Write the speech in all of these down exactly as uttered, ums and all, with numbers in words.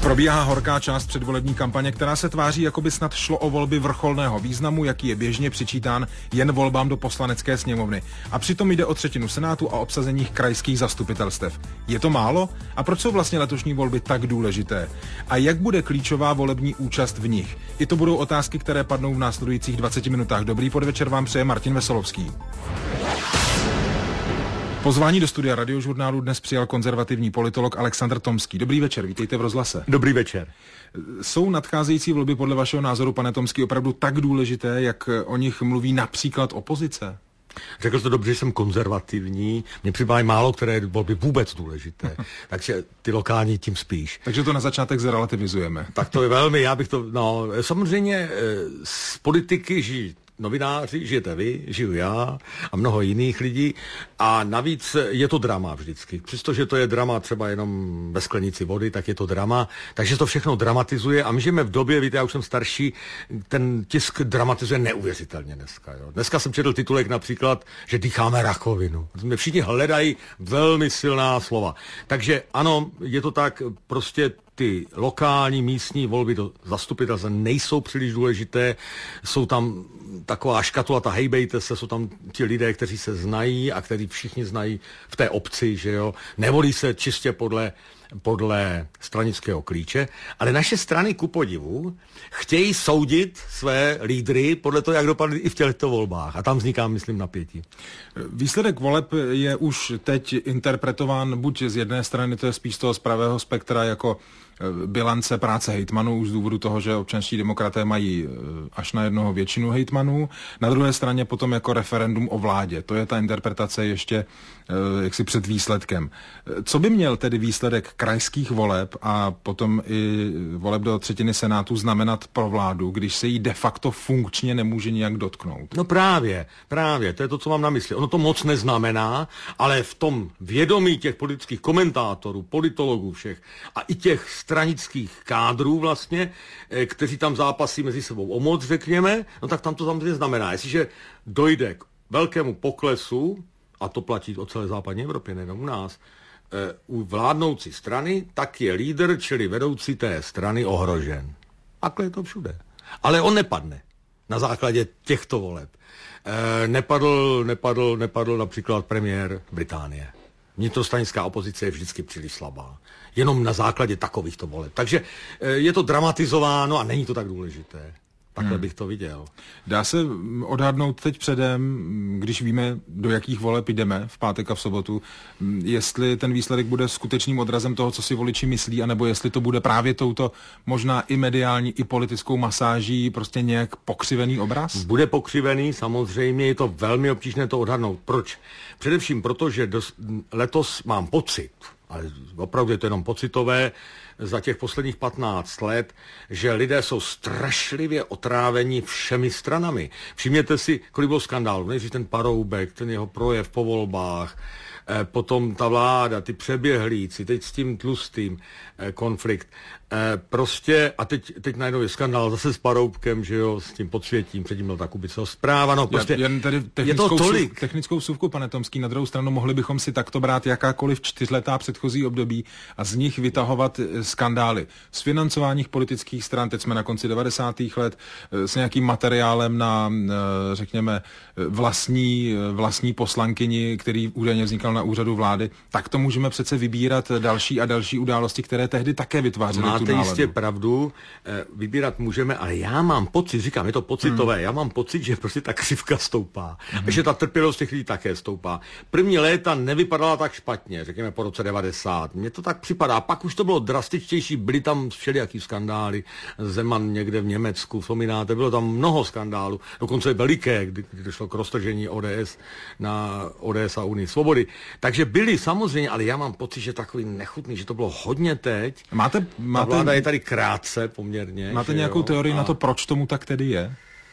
Probíhá horká část předvolební kampaně, která se tváří, jako by snad šlo o volby vrcholného významu, jaký je běžně přičítán jen volbám do poslanecké sněmovny. A přitom jde o třetinu senátu a obsazení krajských zastupitelstev. Je to málo? A proč jsou vlastně letošní volby tak důležité? A jak bude klíčová volební účast v nich? I to budou otázky, které padnou v následujících dvaceti minutách. Dobrý podvečer vám přeje Martin Veselovský. Pozvání do studia Radiožurnálu dnes přijal konzervativní politolog Alexandr Tomský. Dobrý večer, vítejte v rozhlase. Dobrý večer. Jsou nadcházející volby podle vašeho názoru, pane Tomský, opravdu tak důležité, jak o nich mluví například opozice? Řekl jste dobře, že jsem konzervativní, mně připadají málo které volby vůbec důležité, takže ty lokální tím spíš. Takže to na začátek zrelativizujeme. Tak to je velmi, já bych to, no, samozřejmě z politiky žijí novináři, žijete vy, žiju já a mnoho jiných lidí a navíc je to drama vždycky. Přestože to je drama třeba jenom ve sklenici vody, tak je to drama, takže to všechno dramatizuje a my žijeme v době, víte, já už jsem starší, ten tisk dramatizuje neuvěřitelně dneska. Jo. Dneska jsem četl titulek například, že dýcháme rakovinu. Všichni hledají velmi silná slova. Takže ano, je to tak, prostě ty lokální místní volby do zastupitelstva nejsou příliš důležité, jsou tam taková škatulata, hejbejte se, jsou tam ti lidé, kteří se znají a kteří všichni znají v té obci, že jo, nevolí se čistě podle, podle stranického klíče, ale naše strany ku podivu chtějí soudit své lídry podle toho, jak dopadly i v těchto volbách a tam vzniká, myslím, napětí. Výsledek voleb je už teď interpretován buď z jedné strany, to je spíš z toho z pravého spektra, jako bilance práce hejtmanů už z důvodu toho, že občanští demokraté mají až na jednoho většinu hejtmanů. Na druhé straně potom jako referendum o vládě. To je ta interpretace ještě jaksi před výsledkem. Co by měl tedy výsledek krajských voleb a potom i voleb do třetiny senátu znamenat pro vládu, když se jí de facto funkčně nemůže nijak dotknout? No právě, právě, to je to, co mám na mysli. Ono to moc neznamená, ale v tom vědomí těch politických komentátorů, politologů všech a i těch stranických kádrů vlastně, kteří tam zápasí mezi sebou o moc, řekněme, no tak tam to samozřejmě znamená. Jestliže dojde k velkému poklesu, a to platí o celé západní Evropě, nejenom u nás, u vládnoucí strany, tak je lídr, čili vedoucí té strany, ohrožen. Takhle je to všude. Ale on nepadne na základě těchto voleb. E, nepadl, nepadl, nepadl například premiér Británie. Vnitrostranická opozice je vždycky příliš slabá. Jenom na základě takovýchto voleb. Takže je to dramatizováno a není to tak důležité. Takhle hmm. bych to viděl. Dá se odhadnout teď předem, když víme, do jakých voleb jdeme v pátek a v sobotu, jestli ten výsledek bude skutečným odrazem toho, co si voliči myslí, anebo jestli to bude právě touto možná i mediální, i politickou masáží prostě nějak pokřivený obraz? Bude pokřivený, samozřejmě je to velmi obtížné to odhadnout. Proč? Především proto, že dos- letos mám pocit, ale opravdu je to jenom pocitové, za těch posledních patnáct let, že lidé jsou strašlivě otráveni všemi stranami. Všimněte si, kolik bylo skandálů. Nejdřív ten Paroubek, ten jeho projev po volbách, eh, potom ta vláda, ty přeběhlíci, teď s tím tlustým eh, konflikt. Eh, prostě, a teď, teď najednou je skandál zase s Paroubkem, že jo, s tím podsvětím, předtím byl ta Kubiceho zpráva, no prostě Já, jen tady je to tolik. Vsuvku, technickou vsuvku, pane Tomský, na druhou stranu mohli bychom si takto brát jakákoliv čtyřletá předchozí období a z nich vytahovat skandály s financováním politických stran, teď jsme na konci devadesátých let, s nějakým materiálem na, řekněme, vlastní, vlastní poslankyni, který údajně vznikal na úřadu vlády, tak to můžeme přece vybírat další a další události, které tehdy také vytvářely. Máte jistě pravdu, vybírat můžeme, ale já mám pocit, říkám, je to pocitové, hmm. já mám pocit, že prostě ta křivka stoupá, hmm. že ta trpělivost těch lidí také stoupá. První léta nevypadala tak špatně, řekněme po roce devadesát, mně to tak připadá, pak už to bylo drastičtější, byly tam všelijaký skandály, Zeman někde v Německu, vzpomínáte, bylo tam mnoho skandálů, dokonce veliké, kdy, kdy došlo k roztržení O D S na O D S a Unii svobody. Takže byly samozřejmě, ale já mám pocit, že takový nechutný, že to bylo hodně teď. Máte, máte, Ta vláda je tady krátce poměrně. Máte nějakou jo? teorii a... na to, proč tomu tak tedy je?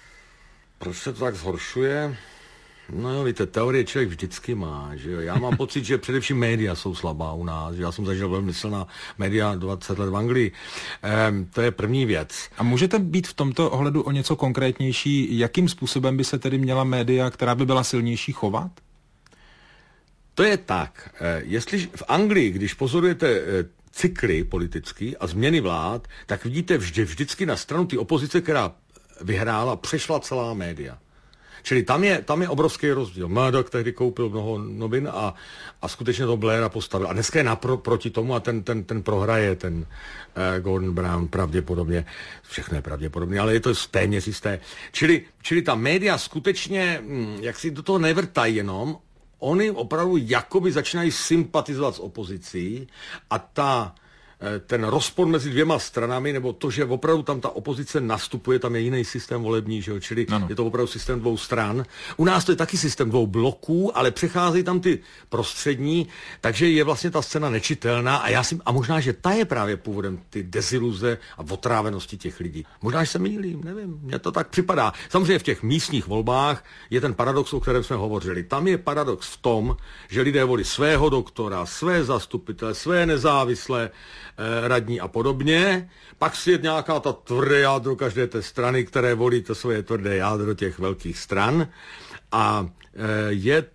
Proč se to tak zhoršuje? No jo, víte, teorie člověk vždycky má, že jo. Já mám pocit, že především média jsou slabá u nás, že já jsem zažil velmi silná média dvacet let v Anglii. Ehm, to je první věc. A můžete být v tomto ohledu o něco konkrétnější, jakým způsobem by se tedy měla média, která by byla silnější, chovat? To je tak, jestli v Anglii, když pozorujete cykly politický a změny vlád, tak vidíte vždy, vždycky na stranu ty opozice, která vyhrála, přešla celá média. Čili tam je, tam je obrovský rozdíl. Murdoch tehdy koupil mnoho novin a, a skutečně to Blaira postavil. A dneska je napro, proti tomu a ten, ten, ten prohraje, ten uh, Gordon Brown pravděpodobně. Všechno je pravděpodobně, ale je to téměř jisté. Čili, čili ta média skutečně, hm, jak si do toho nevrtají jenom, oni opravdu jakoby začínají sympatizovat s opozicí a ta ten rozpor mezi dvěma stranami, nebo to, že opravdu tam ta opozice nastupuje, tam je jiný systém volební, že jo? Čili ano. Je to opravdu systém dvou stran. U nás to je taky systém dvou bloků, ale přecházejí tam ty prostřední, takže je vlastně ta scéna nečitelná a já si, a možná, že ta je právě původem ty deziluze a otrávenosti těch lidí. Možná, že se mýlím, nevím, mně to tak připadá. Samozřejmě v těch místních volbách je ten paradox, o kterém jsme hovořili. Tam je paradox v tom, že lidé volí svého doktora, své zastupitele, své nezávislé radní a podobně, pak si je nějaká ta tvrdé jádro každé té strany, které volí to svoje tvrdé jádro těch velkých stran a je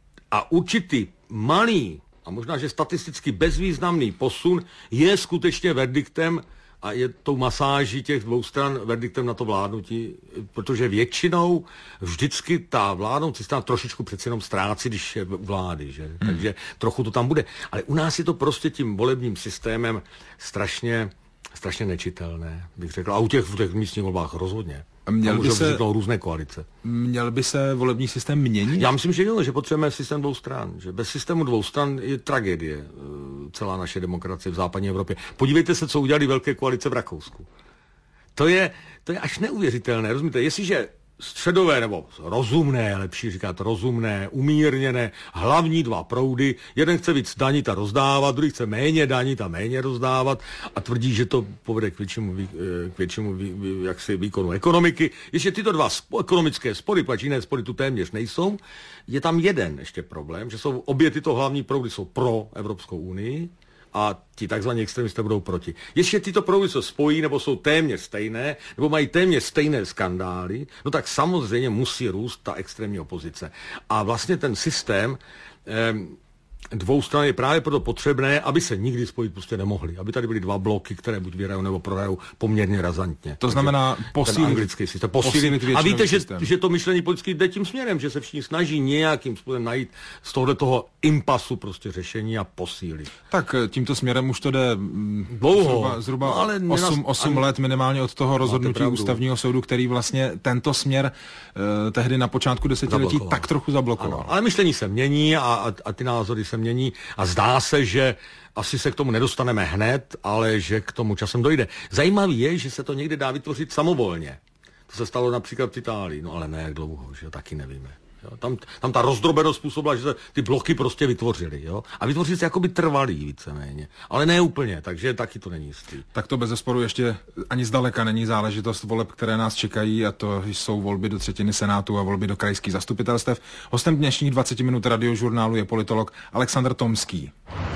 a určitý malý a možná, že statisticky bezvýznamný posun je skutečně verdiktem a je tou masáží těch dvou stran verdiktem na to vládnutí, protože většinou vždycky ta vládnoucí strana trošičku přeci jenom ztrácí, když je vlády, že? Hmm. Takže trochu to tam bude. Ale u nás je to prostě tím volebním systémem strašně, strašně nečitelné, bych řekl. A u těch v těch místních volbách rozhodně. Měl by se různé koalice. Měl by se volební systém měnit? Já myslím, že jo, že potřebujeme systém dvou stran. Že bez systému dvou stran je tragédie celá naše demokracie v západní Evropě. Podívejte se, co udělali velké koalice v Rakousku. To je, to je až neuvěřitelné. Rozumíte, jestliže středové nebo rozumné, lepší říkat rozumné, umírněné, hlavní dva proudy, jeden chce víc danit a rozdávat, druhý chce méně danit a méně rozdávat a tvrdí, že to povede k většímu, k většímu jaksi výkonu ekonomiky. Ještě tyto dva ekonomické spory, pač jiné spory tu téměř nejsou, je tam jeden ještě problém, že jsou obě tyto hlavní proudy jsou pro Evropskou unii, a ti takzvaní extremisté budou proti. Ještě tyto proudy se spojí, nebo jsou téměř stejné, nebo mají téměř stejné skandály, no tak samozřejmě musí růst ta extrémní opozice. A vlastně ten systém eh, dvou stran je právě proto potřebné, aby se nikdy spojit prostě nemohli. Aby tady byly dva bloky, které buď vyhrajou nebo prohrajou poměrně razantně. To znamená posílit, anglický systém. Posílit, posílit a víte, že, že to myšlení politicky jde tím směrem, že se všichni snaží nějakým způsobem najít z tohoto toho impasu prostě řešení a posílit. Tak tímto směrem už to jde dlouho, zhruba, zhruba no, ale osm, osm ani... let minimálně od toho rozhodnutí ústavního soudu, který vlastně tento směr eh, tehdy na počátku desetiletí zablokoval. Tak trochu zablokoval. Ano, ale myšlení se mění a, a, a ty názory se mění a zdá se, že asi se k tomu nedostaneme hned, ale že k tomu časem dojde. Zajímavé je, že se to někdy dá vytvořit samovolně. To se stalo například v Itálii, no ale ne jak dlouho, že taky nevíme. Jo, tam, tam ta rozdrobenost způsobila, že se ty bloky prostě vytvořily. Jo? A vytvořily se jakoby trvalý víceméně. Ale ne úplně, takže taky to není jistý. Tak to bezesporu ještě ani zdaleka není záležitost voleb, které nás čekají, a to jsou volby do třetiny senátu a volby do krajských zastupitelstev. Hostem dnešních dvacet minut radiožurnálu je politolog Alexandr Tomský.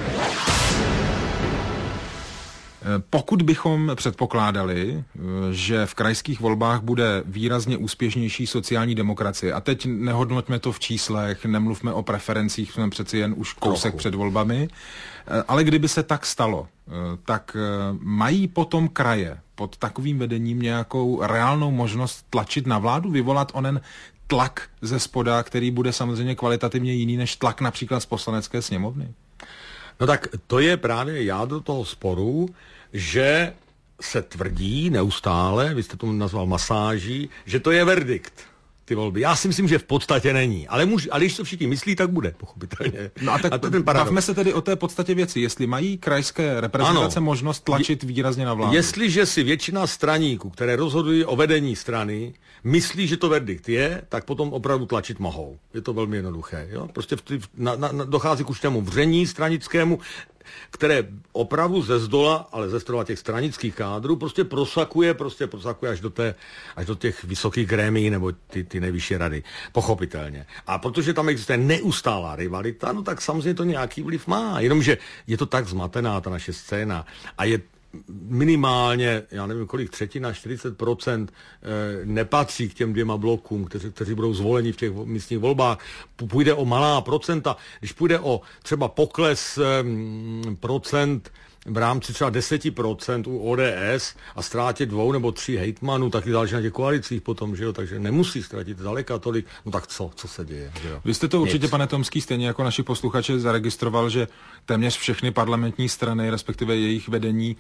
Pokud bychom předpokládali, že v krajských volbách bude výrazně úspěšnější sociální demokracie, a teď nehodnoťme to v číslech, nemluvme o preferencích, jsme přeci jen už kousek Trochu. před volbami, ale kdyby se tak stalo, tak mají potom kraje pod takovým vedením nějakou reálnou možnost tlačit na vládu, vyvolat onen tlak ze spoda, který bude samozřejmě kvalitativně jiný než tlak například z poslanecké sněmovny? No tak to je právě jádro toho sporu, že se tvrdí neustále, vy jste to nazval masáží, že to je verdikt, ty volby. Já si myslím, že v podstatě není. Ale, muž, ale když to všichni myslí, tak bude, pochopitelně. No a tak a to ten bavme se tedy o té podstatě věci. Jestli mají krajské reprezentace ano. možnost tlačit je, výrazně na vládu. Jestliže si většina straníků, které rozhodují o vedení strany, myslí, že to verdikt je, tak potom opravdu tlačit mohou. Je to velmi jednoduché. Jo? Prostě v, na, na, dochází k určitému vření stranickému, které opravdu ze zdola, ale ze zdola těch stranických kádrů prostě prosakuje, prostě prosakuje až do, té, až do těch vysokých grémií nebo ty, ty nejvyšší rady. Pochopitelně. A protože tam existuje neustálá rivalita, no tak samozřejmě to nějaký vliv má. Jenomže je to tak zmatená ta naše scéna a je minimálně, já nevím kolik, třetina, čtyřicet procent e, nepatří k těm dvěma blokům, kteří, kteří budou zvoleni v těch místních volbách. Půjde o malá procenta. Když půjde o třeba pokles e, procent v rámci třeba deset procent u O D S a ztrátě dvou nebo tří hejtmanů, taky záleží na těch koalicích potom, že jo, takže nemusí ztratit zdaleka tolik. No tak co, co se děje, že jo? Vy jste to určitě, Nic. pane Tomský, stejně jako naši posluchače zaregistroval, že téměř všechny parlamentní strany, respektive jejich vedení,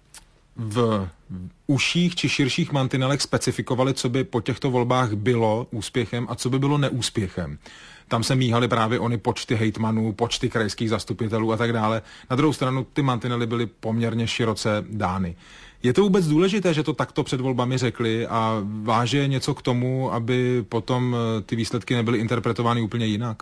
v užších či širších mantinelech specifikovali, co by po těchto volbách bylo úspěchem a co by bylo neúspěchem. Tam se míhaly právě ony počty hejtmanů, počty krajských zastupitelů a tak dále. Na druhou stranu ty mantinely byly poměrně široce dány. Je to vůbec důležité, že to takto před volbami řekli a váže něco k tomu, aby potom ty výsledky nebyly interpretovány úplně jinak?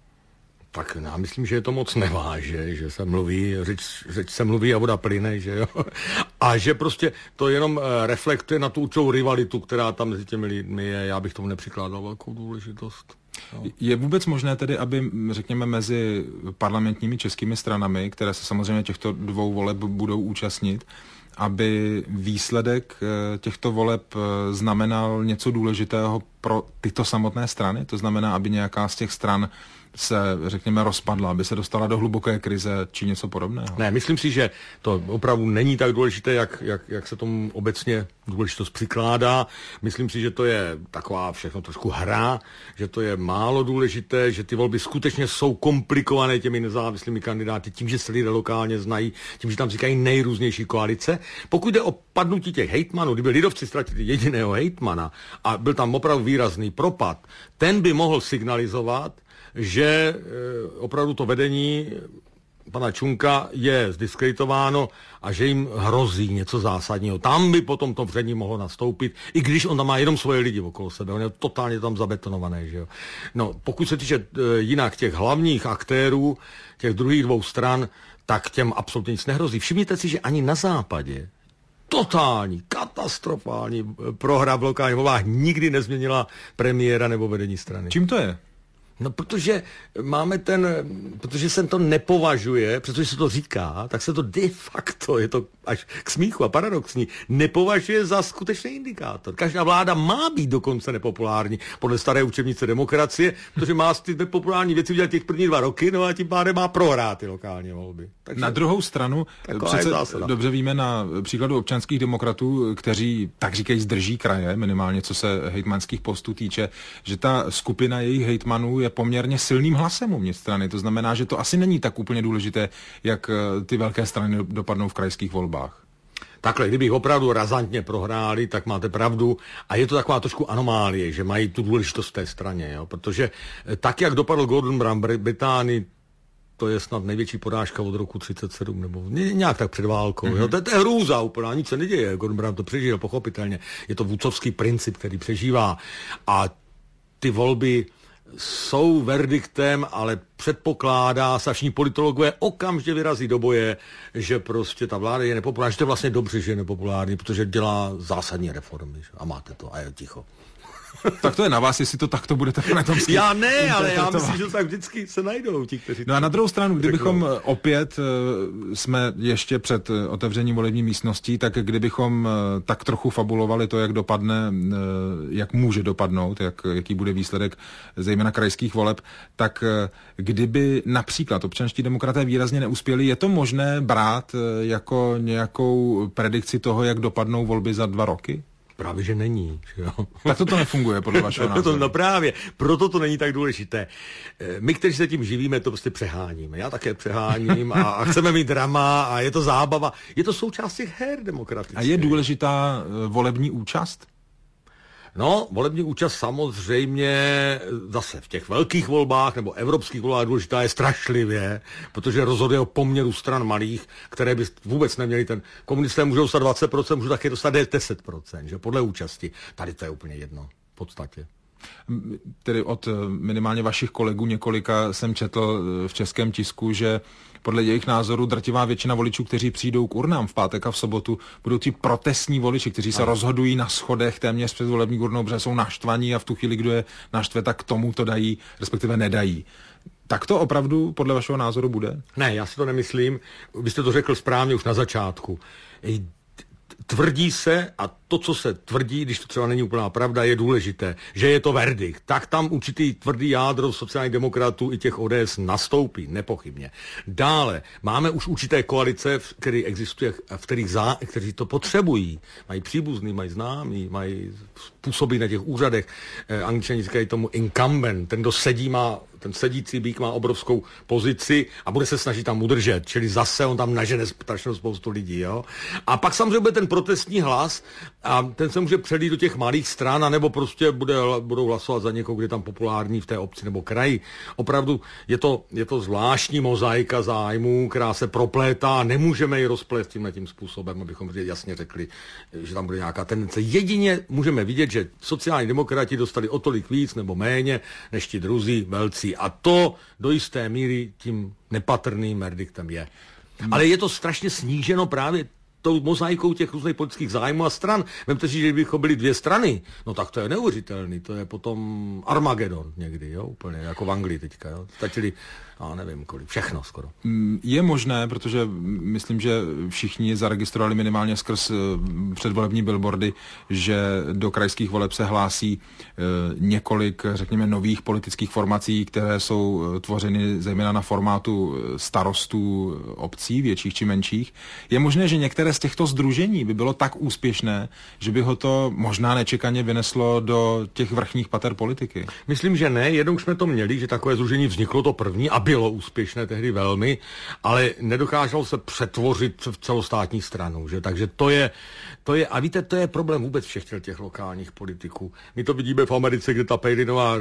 Tak já myslím, že je to moc neváže, že se mluví, řeč, řeč se mluví a voda plyne, že jo. A že prostě to jenom reflektuje na tu určitou rivalitu, která tam mezi těmi lidmi je. Já bych tomu nepřikládal velkou důležitost. No. Je vůbec možné tedy, aby, řekněme, mezi parlamentními českými stranami, které se samozřejmě těchto dvou voleb budou účastnit, aby výsledek těchto voleb znamenal něco důležitého pro tyto samotné strany? To znamená, aby nějaká z těch stran se, řekněme, rozpadla, aby se dostala do hluboké krize či něco podobného? Ne, myslím si, že to opravdu není tak důležité, jak, jak, jak se tomu obecně důležitost přikládá. Myslím si, že to je taková všechno trošku hra, že to je málo důležité, že ty volby skutečně jsou komplikované těmi nezávislými kandidáty, tím, že se lidé lokálně znají, tím, že tam říkají nejrůznější koalice. Pokud jde o padnutí těch hejtmanů, kdyby lidovci ztratili jediného hejtmana a byl tam opravdu výrazný propad, ten by mohl signalizovat, že e, opravdu to vedení pana Čunka je zdiskreditováno a že jim hrozí něco zásadního. Tam by potom to přední mohlo nastoupit, i když on tam má jenom svoje lidi okolo sebe. On je totálně tam zabetonovaný, že jo. No, pokud se týče e, jinak těch hlavních aktérů, těch druhých dvou stran, tak těm absolutně nic nehrozí. Všimněte si, že ani na západě totální, katastrofální prohra v lokálních volbách nikdy nezměnila premiéra nebo vedení strany. Čím to je? No, protože máme ten, protože se to nepovažuje, protože se to říká, tak se to de facto, je to až k smíchu a paradoxní, nepovažuje za skutečný indikátor. Každá vláda má být dokonce nepopulární podle staré učebnice demokracie, protože má ty nepopulární věci udělat těch první dva roky, no a tím pádem má prohrát ty lokální volby. Takže na druhou stranu, přece dobře víme na příkladu občanských demokratů, kteří tak říkají zdrží kraje, minimálně co se hejtmanských postů týče, že ta skupina jejich hejtmanů je poměrně silným hlasem uvnitř strany. To znamená, že to asi není tak úplně důležité, jak ty velké strany dopadnou v krajských volbách. Takhle, kdybych opravdu razantně prohráli, tak máte pravdu. A je to taková trošku anomálie, že mají tu důležitost v té straně. Jo? Protože tak, jak dopadl Gordon Brown Británii, to je snad největší porážka od roku třicet sedm, nebo nějak tak před válkou. Mm-hmm. Jo? To, je, to je hrůza úplně, nic se neděje. Gordon Brown to přežil, pochopitelně. Je to vůdcovský princip, který přežívá. A ty volby jsou verdiktem, ale předpokládá, sační politologové okamžitě vyrazí do boje, že prostě ta vláda je nepopulární, že to je vlastně dobře, že je nepopulární, protože dělá zásadní reformy. Že? A máte to, a je ticho. Tak to je na vás, jestli to takto budete, pane Tomský. Já ne, ale já myslím, že tak vždycky se najdou ti, kteří... No a na druhou stranu, kdybychom opět jsme ještě před otevřením volební místností, tak kdybychom tak trochu fabulovali to, jak dopadne, jak může dopadnout, jak, jaký bude výsledek zejména krajských voleb, tak kdyby například občanští demokraté výrazně neuspěli, je to možné brát jako nějakou predikci toho, jak dopadnou volby za dva roky? Právě, že není. Že jo? Tak to to nefunguje, podle vašeho názoru. No právě, proto to není tak důležité. My, kteří se tím živíme, to prostě přeháníme. Já také přeháním a, a chceme mít drama a je to zábava. Je to součást těch her demokratických. A je důležitá volební účast? No, volební účast samozřejmě zase v těch velkých volbách nebo evropských volbách důležitá je strašlivě, protože rozhoduje o poměru stran malých, které by vůbec neměly ten... Komunisté můžou dostat dvacet procent, můžou taky dostat deset procent, že podle účasti. Tady to je úplně jedno, v podstatě. Tedy od minimálně vašich kolegů několika jsem četl v českém tisku, že podle jejich názoru drtivá většina voličů, kteří přijdou k urnám v pátek a v sobotu, budou ti protestní voliči, kteří se rozhodují na schodech téměř před volební urnou, protože jsou naštvaní a v tu chvíli, kdo je naštve, tak tomu to dají, respektive nedají. Tak to opravdu podle vašeho názoru bude? Ne, já si to nemyslím. Vy jste to řekl správně už na začátku. tvrdí se, a to, co se tvrdí, když to třeba není úplná pravda, je důležité, že je to verdikt. Tak tam určitý tvrdý jádro sociálních demokratů i těch O D S nastoupí, nepochybně. Dále máme už určité koalice, které existuje, v kterých zá, kteří to potřebují. Mají příbuzný, mají známý, mají působí na těch úřadech. Eh, Angličani říkají tomu incumbent, ten, kdo sedí, má ten sedící býk má obrovskou pozici a bude se snažit tam udržet, čili zase on tam nažene strašnou spoustu lidí. Jo? A pak samozřejmě bude ten protestní hlas a ten se může přelít do těch malých stran, anebo prostě bude, budou hlasovat za někoho, kde je tam populární v té obci nebo kraji. Opravdu je to, je to zvláštní mozaika zájmů, která se proplétá a nemůžeme ji rozplést tímhle tím způsobem, abychom jasně řekli, že tam bude nějaká tendence. Jedině můžeme vidět, že sociální demokrati dostali o tolik víc nebo méně než ti druzí velcí. A to do jisté míry tím nepatrným verdiktem je. Ale je to strašně sníženo právě tou mozaikou těch různých politických zájmů a stran. Vemte si, že kdybychom byli dvě strany, no tak to je neuvěřitelný, to je potom Armagedon někdy, jo, úplně, jako v Anglii teďka, jo. Stačili, já nevím kolik, všechno skoro. Je možné, protože myslím, že všichni zaregistrovali minimálně skrz předvolební billboardy, že do krajských voleb se hlásí několik, řekněme, nových politických formací, které jsou tvořeny zejména na formátu starostů obcí, větších či menších. Je možné, že některé z těchto sdružení by bylo tak úspěšné, že by ho to možná nečekaně vyneslo do těch vrchních pater politiky? Myslím, že ne. Jednou jsme to měli, že takové sdružení vzniklo to první a bylo úspěšné tehdy velmi, ale nedokázalo se přetvořit v celostátní stranu. Že? Takže to je, to je, a víte, to je problém vůbec všech těch lokálních politiků. My to vidíme v Americe, kde ta Pejlinová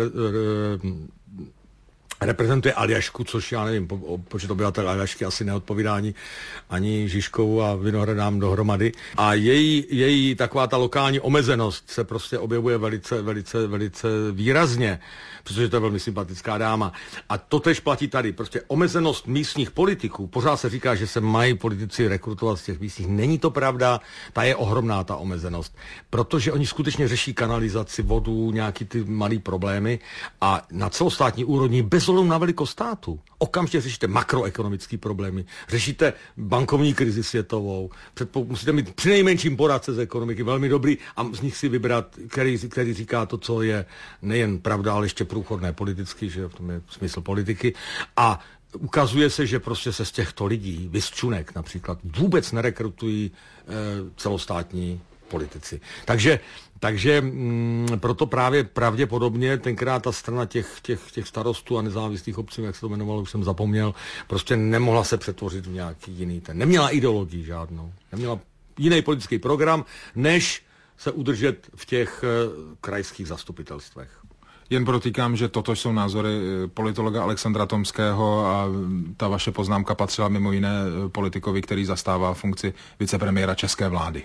reprezentuje Aljašku, což já nevím, po, počet obyvatel Aljašky asi neodpovídá ani, ani Žižkovu a Vinohradám dohromady. A její, její taková ta lokální omezenost se prostě objevuje velice, velice, velice výrazně, protože to je velmi sympatická dáma. A to tež platí tady. Prostě omezenost místních politiků. Pořád se říká, že se mají politici rekrutovat z těch místních. Není to pravda, ta je ohromná, ta omezenost. Protože oni skutečně řeší kanalizaci, vodu, nějaký ty malý problémy a na celostátní úrovni bez ohledu na velikost státu. Okamžitě řešíte makroekonomické problémy, řešíte bankovní krizi světovou, předpo, musíte mít přinejmenším poradce z ekonomiky, velmi dobrý, a z nich si vybrat, který, který říká to, co je nejen pravda, ale ještě průchodné politicky, že v tom je smysl politiky. A ukazuje se, že prostě se z těchto lidí, Vyščunek například, vůbec nerekrutují e, celostátní politici. Takže Takže mm, proto právě pravděpodobně tenkrát ta strana těch, těch, těch starostů a nezávislých obcí, jak se to jmenovalo, už jsem zapomněl, prostě nemohla se přetvořit v nějaký jiný ten. Neměla ideologii žádnou. Neměla jiný politický program, než se udržet v těch uh, krajských zastupitelstvech. Jen protýkám, že toto jsou názory politologa Alexandra Tomského a ta vaše poznámka patřila mimo jiné politikovi, který zastává funkci vicepremiéra české vlády.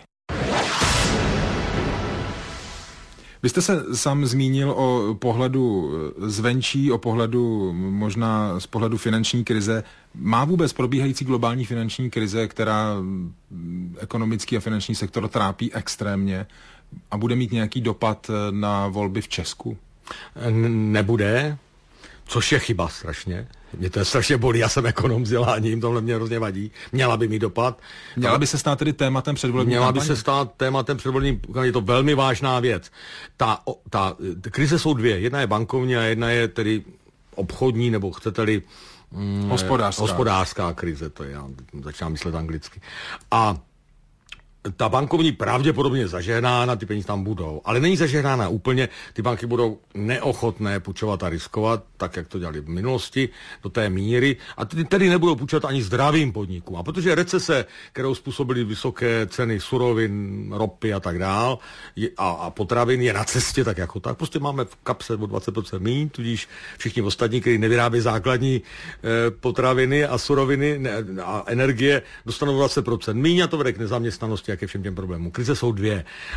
Vy jste se sám zmínil o pohledu zvenčí, o pohledu možná z pohledu finanční krize. Má vůbec probíhající globální finanční krize, která ekonomický a finanční sektor trápí extrémně, a bude mít nějaký dopad na volby v Česku? Nebude, což je chyba strašně. Mě to je strašně bolí, já jsem ekonom vzděláním, tohle mě hrozně vadí. Měla by mi dopad. Měla by se stát tedy tématem předvolební Měla kampaně? by se stát tématem předvolební kampaně, je to velmi vážná věc. Ta, o, ta, ta krize jsou dvě, jedna je bankovní a jedna je tedy obchodní, nebo chcete-li mm, hospodářská. hospodářská krize, to je, já začínám myslet anglicky. A ta bankovní pravděpodobně je zažehnána, ty peníze tam budou, ale není zažehnána úplně, ty banky budou neochotné půjčovat a riskovat, tak jak to dělali v minulosti, do té míry, a ty tedy nebudou půjčovat ani zdravým podnikům. A protože recese, kterou způsobily vysoké ceny surovin, ropy a tak dál, je, a, a potravin je na cestě, tak jako tak, prostě máme v kapse o dvacet procent míň, tudíž všichni ostatní, kteří nevyrábí základní e, potraviny a suroviny ne, a energie, dostanou dvacet procent míň a to vede k nezaměstnanosti, jak je všem těm problémům. Krize jsou dvě. A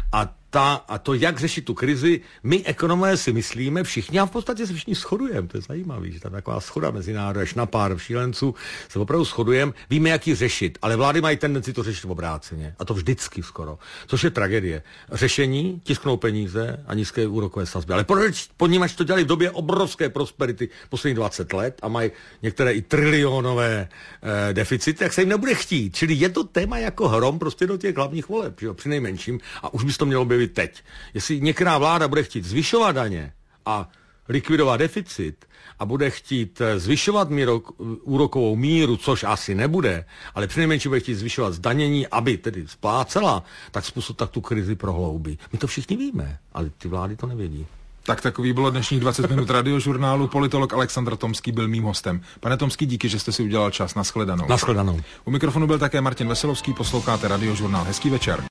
ta, a to, jak řešit tu krizi, my ekonomové si myslíme všichni a v podstatě se všichni shodujeme. To je zajímavé, že tam taková schoda mezi námi, až na pár šílenců se opravdu shodujeme. Víme, jak ji řešit, ale vlády mají tendenci to řešit v obráceně. A to vždycky skoro. Což je tragédie. Řešení, tisknou peníze a nízké úrokové sazby. Ale proč ponímač to dělali v době obrovské prosperity posledních dvacet let a mají některé i trilionové eh, deficity, tak se jim nebude chtít. Čili je to téma jako hrom prostě do těch hlavních voleb, že jo, přinejmenším. A už by to mělo být teď. Jestli některá vláda bude chtít zvyšovat daně a likvidovat deficit a bude chtít zvyšovat míru, úrokovou míru, což asi nebude, ale přinejmenším bude chtít zvyšovat zdanění, aby tedy splácela, tak způsob tak tu krizi prohloubí. My to všichni víme, ale ty vlády to nevědí. Tak takový bylo dnešních dvacet minut radiožurnálu. Politolog Alexandr Tomský byl mým hostem. Pane Tomský, díky, že jste si udělal čas. Nashledanou. Nashledanou. U mikrofonu byl také Martin Veselovský, posloucháte radiožurnál. Hezký večer.